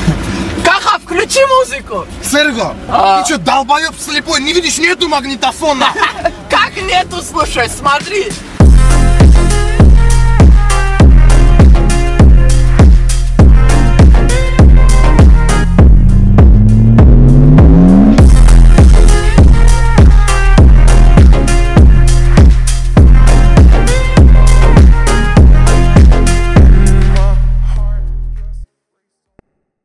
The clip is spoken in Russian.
Каха, включи музыку! Серго, ты что, долбоёб слепой? Не видишь, нету магнитофона! Как нету, слушай, смотри!